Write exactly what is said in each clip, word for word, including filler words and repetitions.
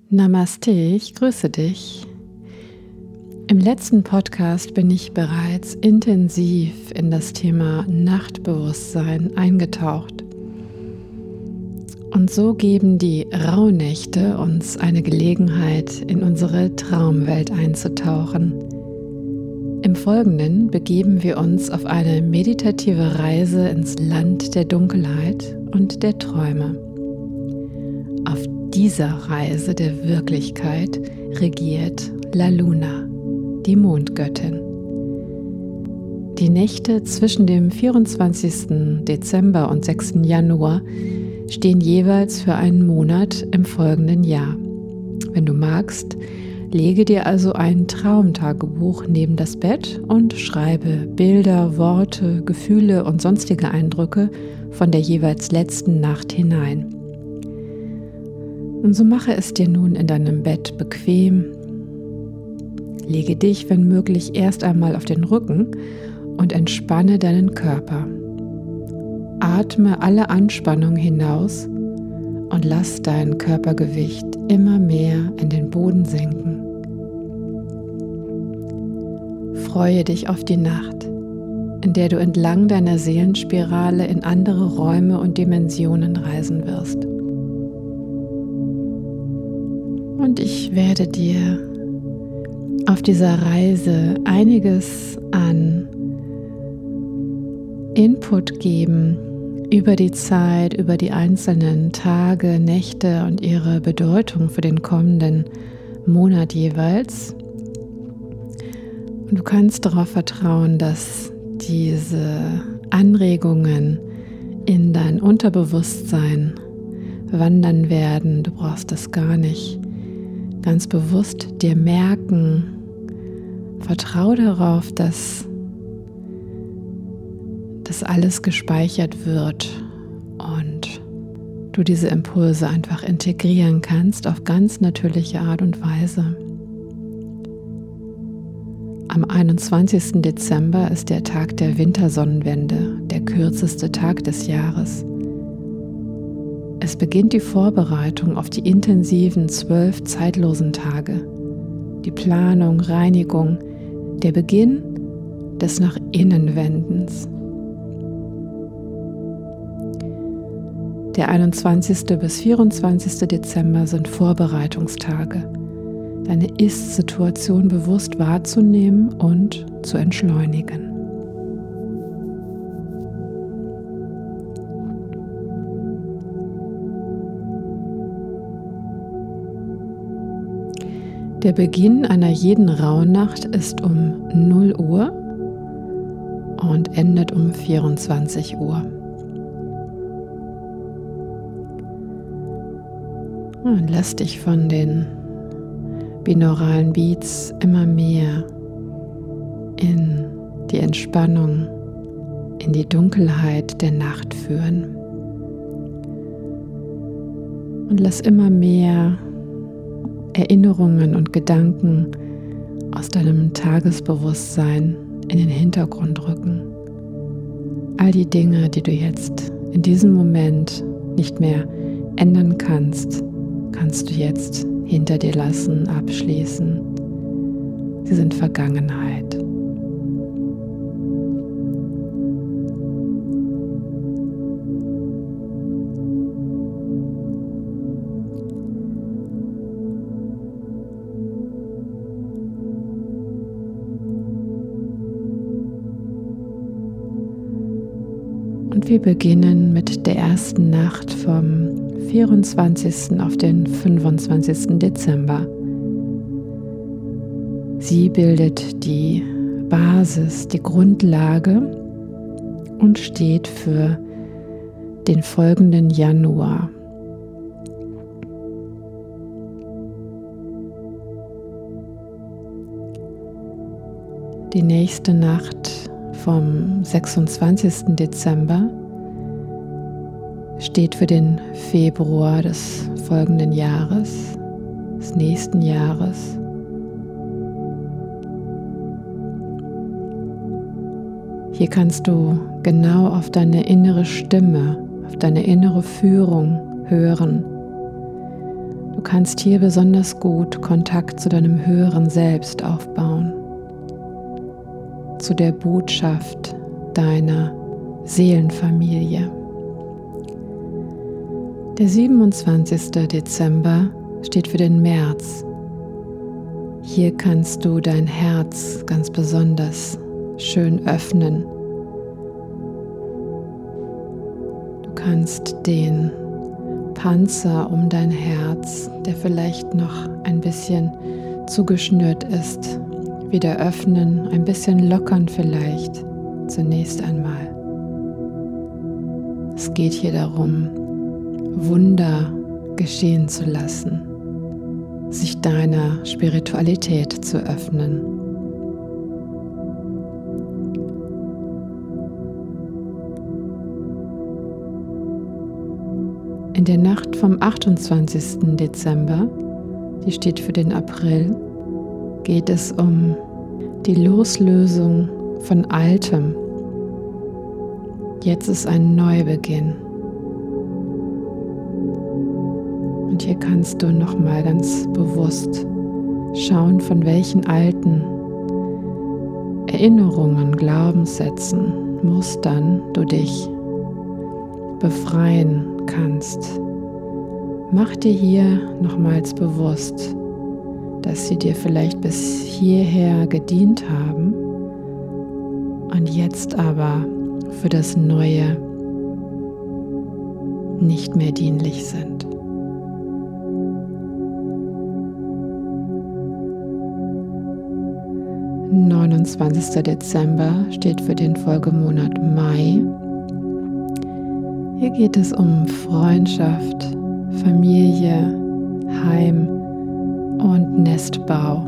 Namaste, ich grüße dich. Im letzten Podcast bin ich bereits intensiv in das Thema Nachtbewusstsein eingetaucht. Und so geben die Rauhnächte uns eine Gelegenheit, in unsere Traumwelt einzutauchen. Im Folgenden begeben wir uns auf eine meditative Reise ins Land der Dunkelheit und der Träume. Auf dieser Reise der Wirklichkeit regiert La Luna, die Mondgöttin. Die Nächte zwischen dem vierundzwanzigsten Dezember und sechsten Januar stehen jeweils für einen Monat im folgenden Jahr. Wenn du magst, lege dir also ein Traumtagebuch neben das Bett und schreibe Bilder, Worte, Gefühle und sonstige Eindrücke von der jeweils letzten Nacht hinein. Und so mache es dir nun in deinem Bett bequem. Lege dich, wenn möglich, erst einmal auf den Rücken und entspanne deinen Körper. Atme alle Anspannung hinaus und lass dein Körpergewicht immer mehr in den Boden sinken. Freue dich auf die Nacht, in der du entlang deiner Seelenspirale in andere Räume und Dimensionen reisen wirst. Und ich werde dir auf dieser Reise einiges an Input geben über die Zeit, über die einzelnen Tage, Nächte und ihre Bedeutung für den kommenden Monat jeweils. Und du kannst darauf vertrauen, dass diese Anregungen in dein Unterbewusstsein wandern werden. Du brauchst das gar nicht ganz bewusst dir merken. Vertrau darauf, dass das alles gespeichert wird und du diese Impulse einfach integrieren kannst auf ganz natürliche Art und Weise. Am einundzwanzigsten Dezember ist der Tag der Wintersonnenwende, der kürzeste Tag des Jahres. Es beginnt die Vorbereitung auf die intensiven zwölf zeitlosen Tage, die Planung, Reinigung, der Beginn des nach innen Wendens. Der einundzwanzigste bis vierundzwanzigste Dezember sind Vorbereitungstage, deine Ist-Situation bewusst wahrzunehmen und zu entschleunigen. Der Beginn einer jeden Rauhnacht ist um null Uhr und endet um vierundzwanzig Uhr. Und lass dich von den binauralen Beats immer mehr in die Entspannung, in die Dunkelheit der Nacht führen. Und lass immer mehr Erinnerungen und Gedanken aus deinem Tagesbewusstsein in den Hintergrund rücken. All die Dinge, die du jetzt in diesem Moment nicht mehr ändern kannst, kannst du jetzt hinter dir lassen, abschließen. Sie sind Vergangenheit. Und wir beginnen mit der ersten Nacht vom vierundzwanzigsten auf den fünfundzwanzigsten Dezember. Sie bildet die Basis, die Grundlage und steht für den folgenden Januar. Die nächste Nacht vom sechsundzwanzigsten Dezember steht für den Februar des folgenden Jahres, des nächsten Jahres. Hier kannst du genau auf deine innere Stimme, auf deine innere Führung hören. Du Du kannst hier besonders gut Kontakt zu deinem höheren Selbst aufbauen, zu der Botschaft deiner Seelenfamilie. Der siebenundzwanzigste Dezember steht für den März. Hier kannst du dein Herz ganz besonders schön öffnen. Du kannst den Panzer um dein Herz, der vielleicht noch ein bisschen zugeschnürt ist, wieder öffnen, ein bisschen lockern vielleicht, zunächst einmal. Es geht hier darum, Wunder geschehen zu lassen, sich deiner Spiritualität zu öffnen. In der Nacht vom achtundzwanzigsten Dezember, die steht für den April, geht es um die Loslösung von Altem. Jetzt ist ein Neubeginn. Und hier kannst du nochmal ganz bewusst schauen, von welchen alten Erinnerungen, Glaubenssätzen, Mustern du dich befreien kannst. Mach dir hier nochmals bewusst, dass sie dir vielleicht bis hierher gedient haben und jetzt aber für das Neue nicht mehr dienlich sind. neunundzwanzigster Dezember steht für den Folgemonat Mai. Hier geht es um Freundschaft, Familie, Heim und Nestbau.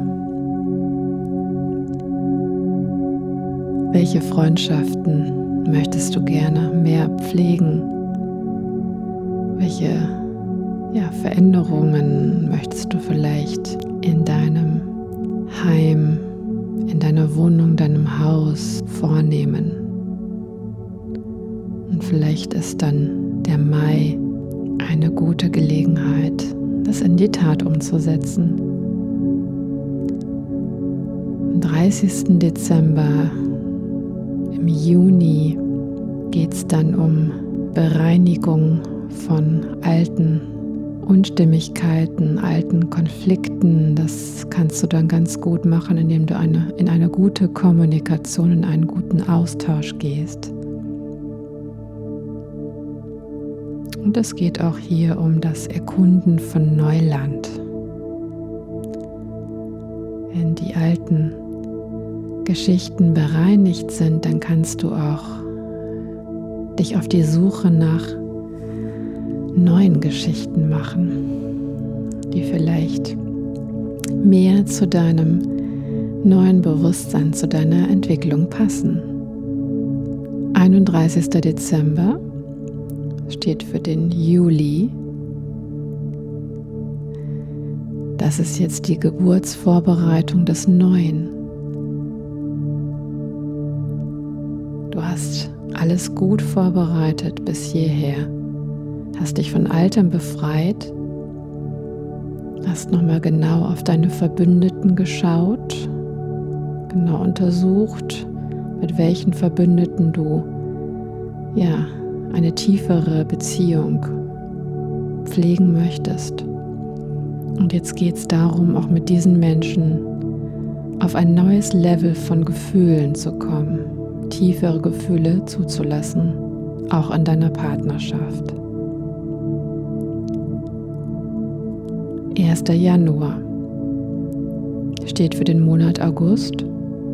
Welche Freundschaften möchtest du gerne mehr pflegen? Welche ja, Veränderungen möchtest du vielleicht in deinem Heim, in deiner Wohnung, deinem Haus vornehmen? Und vielleicht ist dann der Mai eine gute Gelegenheit, das in die Tat umzusetzen. Am dreißigsten Dezember, im Juni, geht es dann um Bereinigung von alten Unstimmigkeiten, alten Konflikten. Das kannst du dann ganz gut machen, indem du eine, in eine gute Kommunikation, in einen guten Austausch gehst. Und es geht auch hier um das Erkunden von Neuland. Wenn die alten Geschichten bereinigt sind, dann kannst du auch dich auf die Suche nach neuen Geschichten machen, die vielleicht mehr zu deinem neuen Bewusstsein, zu deiner Entwicklung passen. einunddreißigster Dezember steht für den Juli. Das ist jetzt die Geburtsvorbereitung des Neuen. Du hast alles gut vorbereitet bis hierher. Hast dich von Altem befreit, hast nochmal genau auf deine Verbündeten geschaut, genau untersucht, mit welchen Verbündeten du ja eine tiefere Beziehung pflegen möchtest. Und jetzt geht es darum, auch mit diesen Menschen auf ein neues Level von Gefühlen zu kommen, tiefere Gefühle zuzulassen, auch in deiner Partnerschaft. erster Januar steht für den Monat August.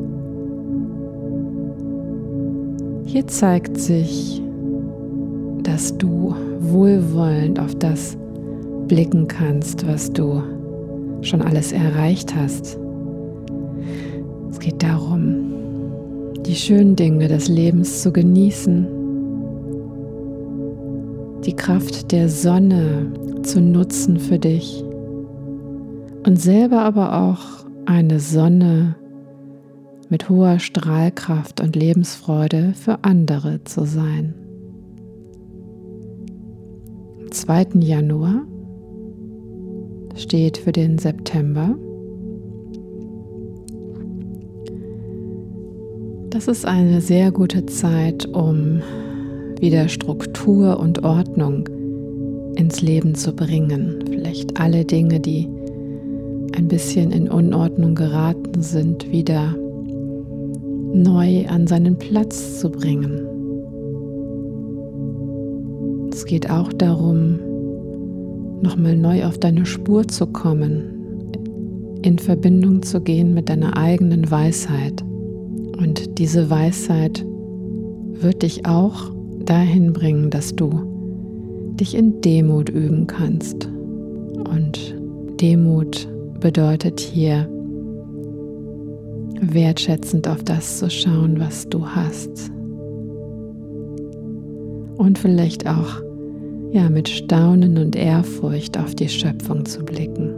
Hier zeigt sich, dass du wohlwollend auf das blicken kannst, was du schon alles erreicht hast. Es geht darum, die schönen Dinge des Lebens zu genießen, die Kraft der Sonne zu nutzen für dich und selber aber auch eine Sonne mit hoher Strahlkraft und Lebensfreude für andere zu sein. Am zweiten Januar steht für den September. Das ist eine sehr gute Zeit, um wieder Struktur und Ordnung ins Leben zu bringen. Vielleicht alle Dinge, die ein bisschen in Unordnung geraten sind, wieder neu an seinen Platz zu bringen. Es geht auch darum, nochmal neu auf deine Spur zu kommen, in Verbindung zu gehen mit deiner eigenen Weisheit. Und diese Weisheit wird dich auch dahin bringen, dass du dich in Demut üben kannst. Und Demut bedeutet hier, wertschätzend auf das zu schauen, was du hast. Und vielleicht auch ja, mit Staunen und Ehrfurcht auf die Schöpfung zu blicken.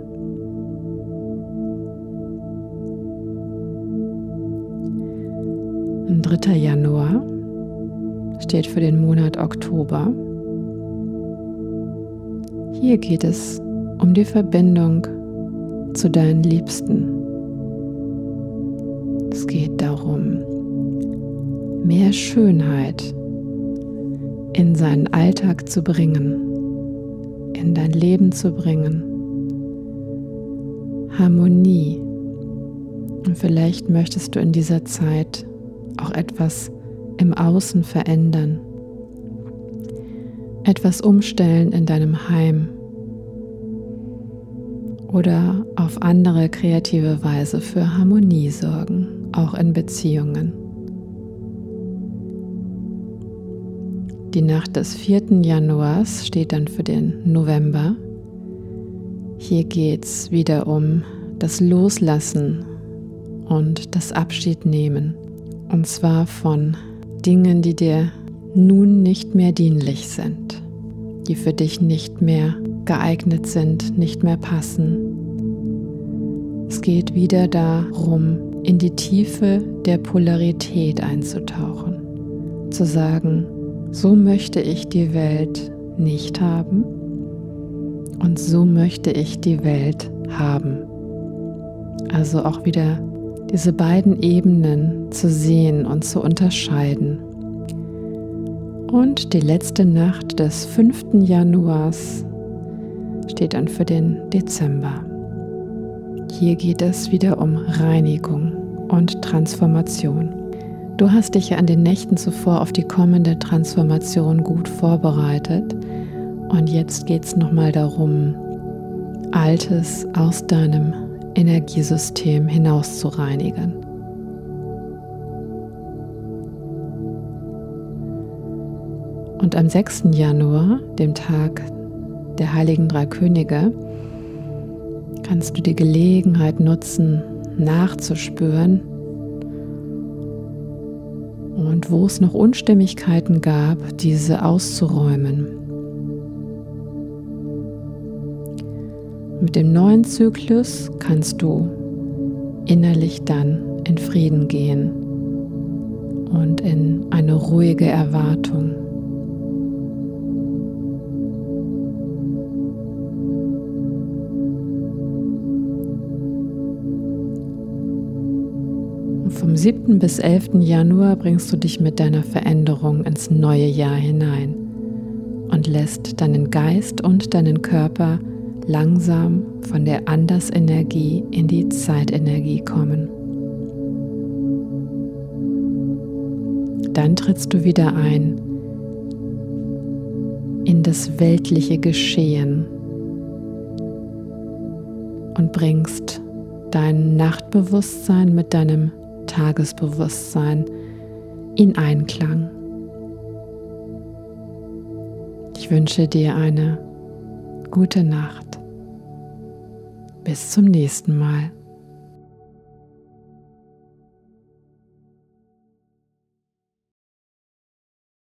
dritter Januar steht für den Monat Oktober. Hier geht es um die Verbindung zu deinen Liebsten. Es geht darum, mehr Schönheit in seinen Alltag zu bringen, in dein Leben zu bringen, Harmonie. Und vielleicht möchtest du in dieser Zeit auch etwas im Außen verändern, etwas umstellen in deinem Heim oder auf andere kreative Weise für Harmonie sorgen, auch in Beziehungen. Die Nacht des vierten Januars steht dann für den November. Hier geht es wieder um das Loslassen und das Abschiednehmen. Und zwar von Dingen, die dir nun nicht mehr dienlich sind, die für dich nicht mehr geeignet sind, nicht mehr passen. Es geht wieder darum, in die Tiefe der Polarität einzutauchen, zu sagen, so möchte ich die Welt nicht haben und so möchte ich die Welt haben. Also auch wieder diese beiden Ebenen zu sehen und zu unterscheiden. Und die letzte Nacht des fünften Januars steht dann für den Dezember. Hier geht es wieder um Reinigung und Transformation. Du hast dich ja an den Nächten zuvor auf die kommende Transformation gut vorbereitet und jetzt geht es nochmal darum, Altes aus deinem Energiesystem hinaus zu reinigen. Und am sechsten Januar, dem Tag der Heiligen Drei Könige, kannst du die Gelegenheit nutzen, nachzuspüren und wo es noch Unstimmigkeiten gab, diese auszuräumen. Mit dem neuen Zyklus kannst du innerlich dann in Frieden gehen und in eine ruhige Erwartung. Vom siebten bis elften Januar bringst du dich mit deiner Veränderung ins neue Jahr hinein und lässt deinen Geist und deinen Körper langsam von der Andersenergie in die Zeitenergie kommen. Dann trittst du wieder ein in das weltliche Geschehen und bringst dein Nachtbewusstsein mit deinem Tagesbewusstsein in Einklang. Ich wünsche dir eine gute Nacht. Bis zum nächsten Mal.